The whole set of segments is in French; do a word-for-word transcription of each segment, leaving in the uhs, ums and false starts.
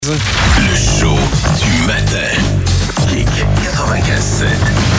Le show du matin. Kick quatre-vingt-quinze sept.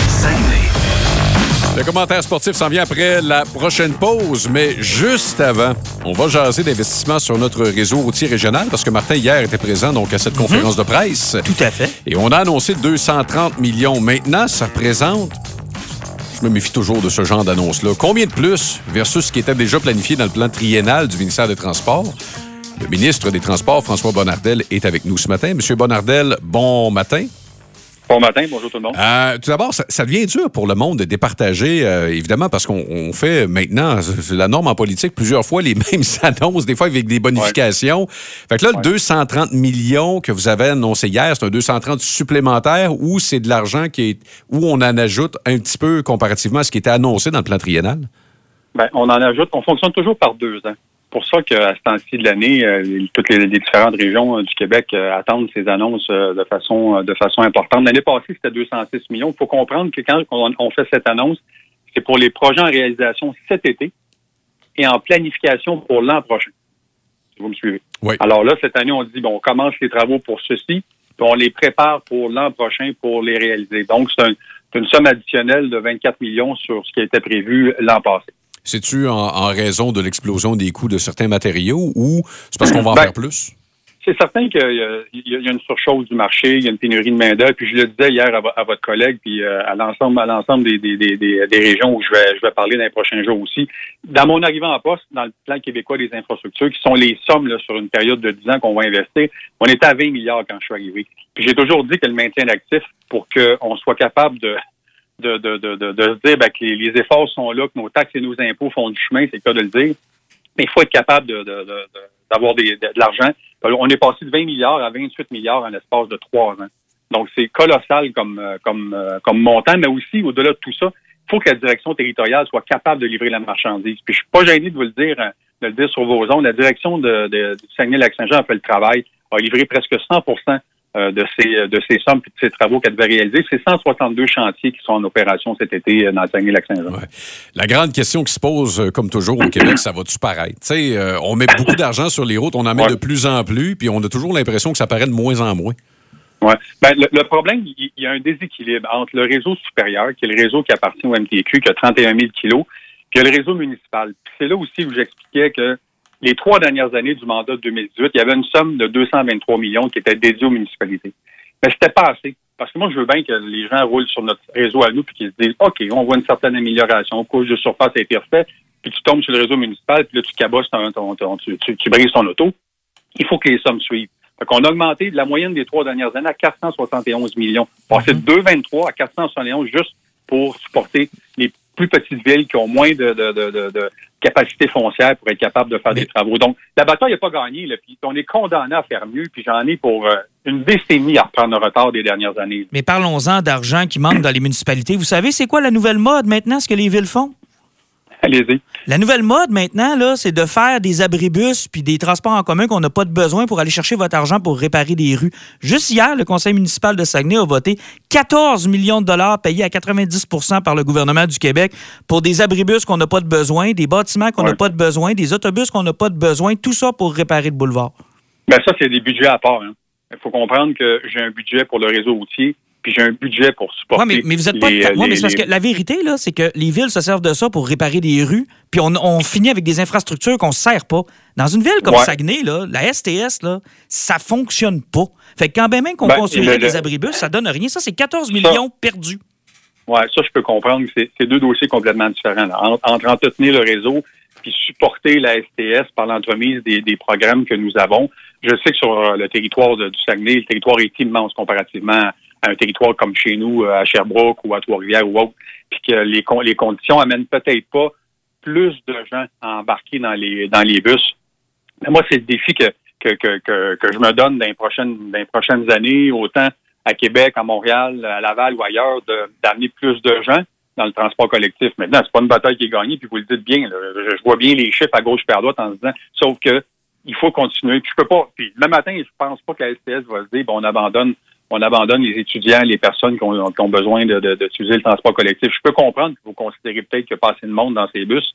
Saguenay. Le commentaire sportif s'en vient après la prochaine pause, mais juste avant, on va jaser d'investissement sur notre réseau routier régional parce que Martin, hier, était présent donc à cette conférence mm-hmm. de presse. Tout à fait. Et on a annoncé deux cent trente millions. Maintenant, ça représente... Je me méfie toujours de ce genre d'annonce-là. Combien de plus versus ce qui était déjà planifié dans le plan triennal du ministère des Transports? Le ministre des Transports, François Bonnardel, est avec nous ce matin. Monsieur Bonnardel, bon matin. Bon matin, bonjour tout le monde. Euh, tout d'abord, ça, ça devient dur pour le monde de départager, euh, évidemment, parce qu'on on fait maintenant, c'est la norme en politique, plusieurs fois les mêmes annonces, des fois avec des bonifications. Ouais. Fait que là, ouais. le deux cent trente millions que vous avez annoncé hier, c'est un deux cent trente supplémentaire ou c'est de l'argent qui est, où on en ajoute un petit peu comparativement à ce qui était annoncé dans le plan triennal? Bien, on en ajoute, on fonctionne toujours par deux ans. C'est pour ça qu'à ce temps-ci de l'année, euh, toutes les, les différentes régions euh, du Québec euh, attendent ces annonces euh, de façon euh, de façon importante. L'année passée, c'était deux cent six millions. Il faut comprendre que quand on, on fait cette annonce, c'est pour les projets en réalisation cet été et en planification pour l'an prochain. Si vous me suivez. Oui. Alors là, cette année, on dit, bon, on commence les travaux pour ceci, puis on les prépare pour l'an prochain pour les réaliser. Donc, c'est, un, c'est une somme additionnelle de vingt-quatre millions sur ce qui était prévu l'an passé. C'est-tu en, en raison de l'explosion des coûts de certains matériaux ou c'est parce qu'on va en ben, faire plus? C'est certain qu'il y a, il y a une surchauffe du marché, il y a une pénurie de main-d'œuvre. Puis je le disais hier à, à votre collègue, puis à l'ensemble, à l'ensemble des, des, des, des, des régions où je vais, je vais parler dans les prochains jours aussi. Dans mon arrivée en poste, dans le plan québécois des infrastructures, qui sont les sommes là, sur une période de dix ans qu'on va investir, on était à vingt milliards quand je suis arrivé. Puis j'ai toujours dit que le maintien d'actifs, pour qu'on soit capable de De, de, de, de, de se dire ben, que les, les efforts sont là, que nos taxes et nos impôts font du chemin, c'est le cas de le dire. Mais il faut être capable de, de, de, de, d'avoir des, de, de l'argent. On est passé de vingt milliards à vingt-huit milliards en l'espace de trois ans. Donc, c'est colossal comme, comme, comme montant, mais aussi, au-delà de tout ça, il faut que la direction territoriale soit capable de livrer la marchandise. Puis, je suis pas gêné de vous le dire, de le dire sur vos ondes. La direction de, de, du Saguenay-Lac-Saint-Jean a fait le travail, a livré presque cent pour cent de ces, de ces sommes et de ces travaux qu'elle devait réaliser. C'est cent soixante-deux chantiers qui sont en opération cet été dans le Saguenay-Lac-Saint-Jean. Ouais. La grande question qui se pose, comme toujours au Québec, ça va-tu paraître? Tu sais, euh, on met beaucoup d'argent sur les routes, on en met ouais. de plus en plus, puis on a toujours l'impression que ça paraît de moins en moins. Oui. Ben, le, le problème, il y a un déséquilibre entre le réseau supérieur, qui est le réseau qui appartient au M T Q, qui a trente et un mille kilos, puis il y a le réseau municipal. Puis c'est là aussi où j'expliquais que les trois dernières années du mandat de deux mille dix-huit, il y avait une somme de deux cent vingt-trois millions qui était dédiée aux municipalités. Mais c'était pas assez. Parce que moi, je veux bien que les gens roulent sur notre réseau à nous puis qu'ils se disent, OK, on voit une certaine amélioration, couche de surface a été refaite, puis tu tombes sur le réseau municipal, puis là, tu cabosses, ton, ton, ton, tu, tu, tu brises ton auto. Il faut que les sommes suivent. Fait qu'on a augmenté la moyenne des trois dernières années à quatre cent soixante et onze millions. Passé de deux cent vingt-trois à quatre cent soixante et onze juste pour supporter les plus petites villes qui ont moins de, de, de, de, de capacité foncière pour être capables de faire Mais... des travaux. Donc, la bataille n'est pas gagnée, là, puis on est condamné à faire mieux, puis j'en ai pour euh, une décennie à reprendre le retard des dernières années. Mais parlons-en d'argent qui manque dans les municipalités. Vous savez, c'est quoi la nouvelle mode maintenant, ce que les villes font? Allez-y. La nouvelle mode maintenant, là, c'est de faire des abribus puis des transports en commun qu'on n'a pas de besoin pour aller chercher votre argent pour réparer des rues. Juste hier, le conseil municipal de Saguenay a voté quatorze millions de dollars payés à quatre-vingt-dix pour cent par le gouvernement du Québec pour des abribus qu'on n'a pas de besoin, des bâtiments qu'on n'a ouais. pas de besoin, des autobus qu'on n'a pas de besoin, tout ça pour réparer le boulevard. Bien, ça, c'est des budgets à part. Hein. Il faut comprendre que j'ai un budget pour le réseau routier. Puis j'ai un budget pour supporter. Oui, mais, mais vous êtes pas. Les, ta... ouais, les, mais c'est parce les... que la vérité, là, c'est que les villes se servent de ça pour réparer des rues, puis on, on finit avec des infrastructures qu'on ne sert pas. Dans une ville comme ouais. Saguenay, là, la S T S, là, ça fonctionne pas. Fait que quand bien même qu'on ben, construirait le, des abribus, ça donne rien. Ça, c'est quatorze millions ça, perdus. Oui, ça, je peux comprendre que c'est, c'est deux dossiers complètement différents. Là. Entre, entre entretenir le réseau puis supporter la S T S par l'entremise des, des programmes que nous avons. Je sais que sur le territoire de, du Saguenay, le territoire est immense comparativement à un territoire comme chez nous, à Sherbrooke ou à Trois-Rivières ou autre, puis que les, les conditions amènent peut-être pas plus de gens à embarquer dans les dans les bus. Mais moi, c'est le défi que que, que, que, que je me donne dans les prochaines, dans les prochaines années, autant à Québec, à Montréal, à Laval ou ailleurs, de, d'amener plus de gens dans le transport collectif. Maintenant, c'est pas une bataille qui est gagnée, puis vous le dites bien, là, je, je vois bien les chiffres à gauche et à droite en se disant, sauf que il faut continuer. Puis je peux pas. Puis le matin, je pense pas que la S T S va se dire, bon, on abandonne on abandonne les étudiants, les personnes qui ont, qui ont besoin de, de, d'utiliser le transport collectif. Je peux comprendre que vous considérez peut-être qu'il y a pas assez de monde dans ces bus,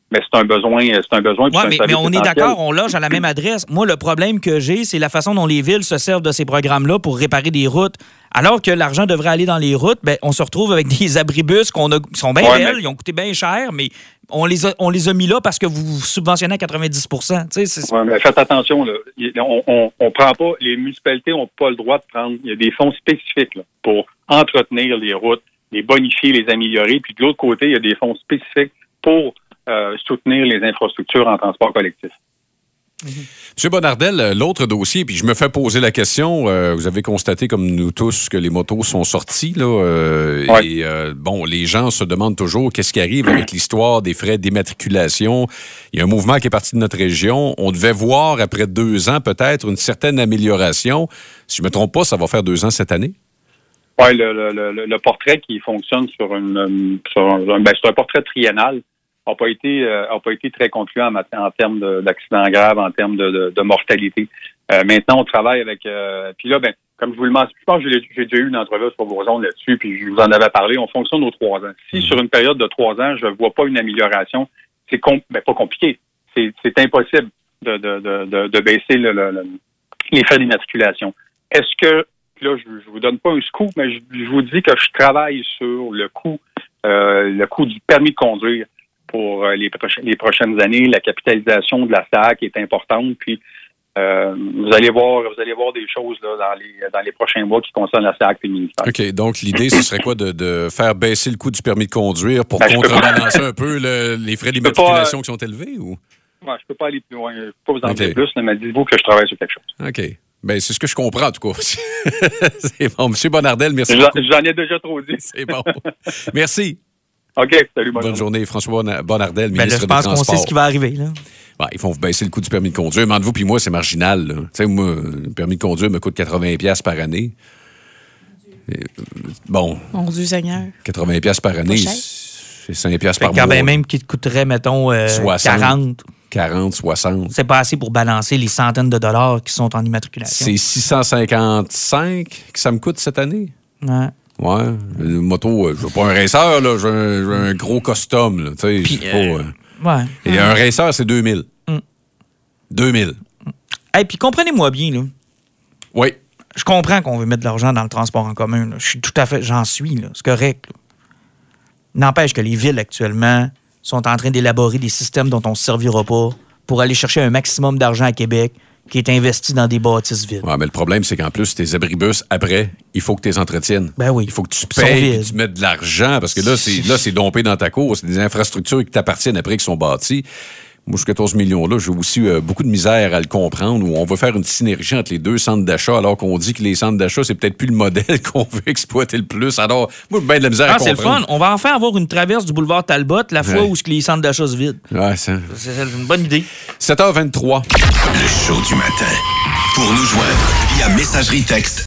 mais c'est un besoin, c'est un besoin. Oui, mais, mais on est d'accord, on loge à la même adresse. Moi, le problème que j'ai, c'est la façon dont les villes se servent de ces programmes-là pour réparer des routes. Alors que l'argent devrait aller dans les routes, ben, on se retrouve avec des abribus qu'on a, qui sont bien ouais, belles, mais... ils ont coûté bien cher, mais on les a, on les a mis là parce que vous subventionnez à quatre-vingt-dix pour cent. Tu sais, c'est... Ouais, mais faites attention, là. On, on, on prend pas, les municipalités n'ont pas le droit de prendre, il y a des fonds spécifiques là, pour entretenir les routes, les bonifier, les améliorer. Puis de l'autre côté, il y a des fonds spécifiques pour euh, soutenir les infrastructures en transport collectif. Mm-hmm. M. Bonardel, l'autre dossier, puis je me fais poser la question, euh, vous avez constaté comme nous tous que les motos sont sorties, là, euh, ouais. et euh, bon, les gens se demandent toujours qu'est-ce qui arrive avec l'histoire des frais d'immatriculation. Il y a un mouvement qui est parti de notre région. On devait voir, après deux ans, peut-être, une certaine amélioration. Si je ne me trompe pas, ça va faire deux ans cette année? Oui, le, le, le, le portrait qui fonctionne sur une sur un, ben, sur un portrait triennal n'a pas été euh, a pas été très concluant en, en termes de, d'accidents graves, en termes de, de, de mortalité. Euh, maintenant, on travaille avec euh, puis là, ben, comme je vous le mentionne, je pense que j'ai, j'ai déjà eu une entrevue sur vos ondes là-dessus, puis je vous en avais parlé, on fonctionne aux trois ans. Si sur une période de trois ans, je ne vois pas une amélioration, c'est com- ben, pas compliqué. C'est, c'est impossible de, de, de, de, de baisser le, le, le, les frais d'immatriculation. Est-ce que là, je ne vous donne pas un scoop, mais je, je vous dis que je travaille sur le coût, euh, le coût du permis de conduire pour les, proche- les prochaines années. La capitalisation de la S A C est importante. Puis euh, vous allez voir, vous allez voir des choses là, dans les dans les prochains mois qui concernent la S A C et le ministère. OK. Donc l'idée, ce serait quoi de, de faire baisser le coût du permis de conduire pour ben, contrebalancer un peu le, les frais d'immatriculation pas, qui sont élevés, ou? Ouais, je peux pas aller plus loin. Je peux pas vous en okay. dire plus, mais dites-vous que je travaille sur quelque chose. OK. Bien, c'est ce que je comprends, en tout cas. C'est bon. M. Bonardel, merci j'en, beaucoup. J'en ai déjà trop dit. C'est bon. Merci. OK, salut. Bonne, bonne journée. journée. François Bonardel, ben ministre là, je pense des Transports. qu'on sait ce qui va arriver, là. Ben, ils font baisser le coût du permis de conduire. Mais entre vous et moi, c'est marginal. Tu sais, moi, le permis de conduire me coûte quatre-vingts dollars par année. Et, bon. Mon Dieu Seigneur. quatre-vingts dollars par année, c'est cinq dollars par mois. Quand même, même qui te coûterait, mettons, euh, soixante, quarante. quarante, soixante. C'est pas assez pour balancer les centaines de dollars qui sont en immatriculation. C'est six cent cinquante-cinq que ça me coûte cette année. Ouais. Ouais. Une moto, je veux pas un racer, là. J'ai un, j'ai un gros custom, là. Tu sais, Puis, c'est pas, euh, ouais. Et ouais. un racer, c'est deux mille. Mm. deux mille. Et hey, puis comprenez-moi bien, là. Oui. Je comprends qu'on veut mettre de l'argent dans le transport en commun. Là. Je suis tout à fait... J'en suis, là. C'est correct, là. N'empêche que les villes, actuellement, sont en train d'élaborer des systèmes dont on ne se servira pas pour aller chercher un maximum d'argent à Québec qui est investi dans des bâtisses vides. Oui, mais le problème, c'est qu'en plus, tes abribus, après, il faut que tu les entretiennes. Ben oui. Il faut que tu payes, que tu mettes de l'argent, parce que là, c'est, là, c'est dompé dans ta cour. C'est des infrastructures qui t'appartiennent après, qui sont bâties. Moi, ce quatorze millions-là, j'ai aussi euh, beaucoup de misère à le comprendre, où on veut faire une synergie entre les deux centres d'achat, alors qu'on dit que les centres d'achat, c'est peut-être plus le modèle qu'on veut exploiter le plus. Alors, moi, j'ai bien de la misère ah, à comprendre. C'est le fun. On va enfin avoir une traverse du boulevard Talbot, la fois ouais. où les centres d'achat se vident. Ouais, ça... C'est une bonne idée. sept heures vingt-trois. Le show du matin. Pour nous joindre via messagerie texte